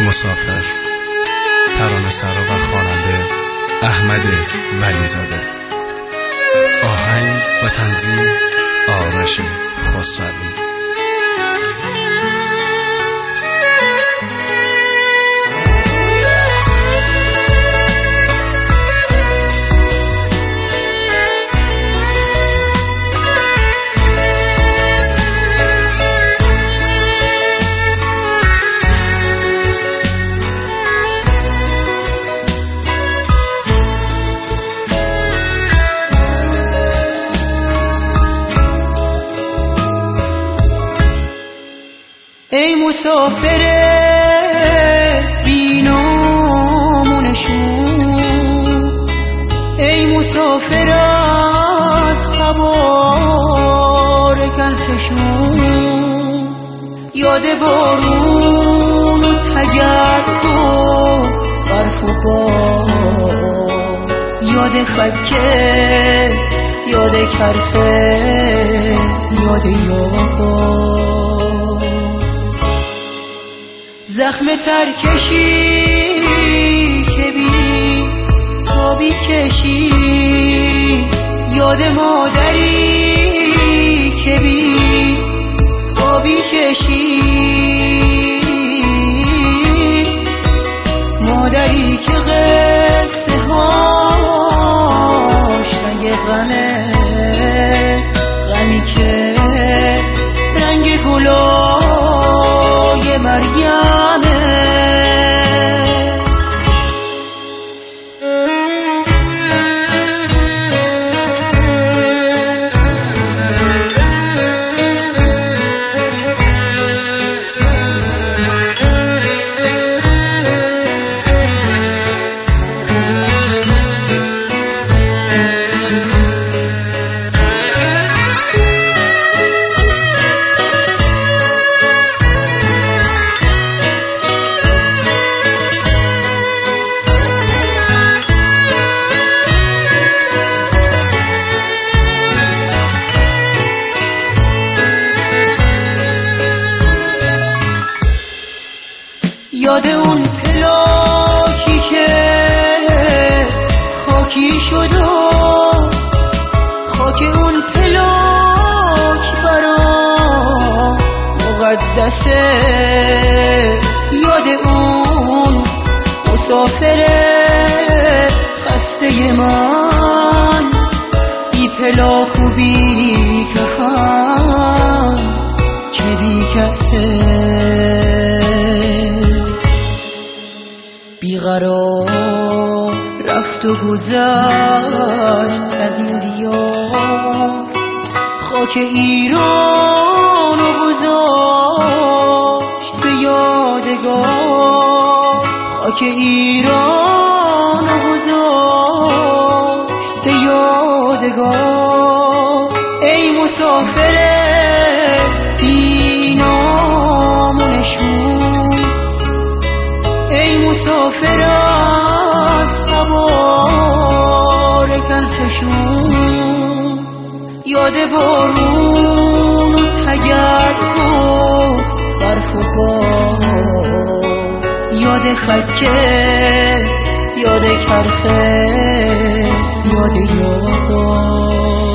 مسافر، ترانه‌سرا و خواننده احمد ولیزاده. آهنگ و تنظیم آرش خسروی. ای مسافر بی نام و نشون، ای مسافر از تبار کهکشون، یاد بارون و تگرگ و برف و باد، یاد فکه، یاد کرخه، یاد یاد، زخم ترکشی که بی تابی کشی، یاد مادری که بی خوابی کشی، مادری که قصه هاش رنگ غمه، غمی که رنگ گلای مریمه. یاد اون پلاکی که خاکی شد و خاک اون پلاک برام مقدسه، یاد اون مسافر خسته من، بی پلاک و بی کفن که بی کسه، بیقرار رفت و گذشت از این دیار، خاک ایران و گذاشت به یادگار، خاک ایران و گذاشت به یادگار. ای مسافر بی نام و نشون، ای مسافر از تبار کهکشون، یاد بارون و تگرگ و برف و باد، یاد فکه، یاد کرخه، یاد یاد.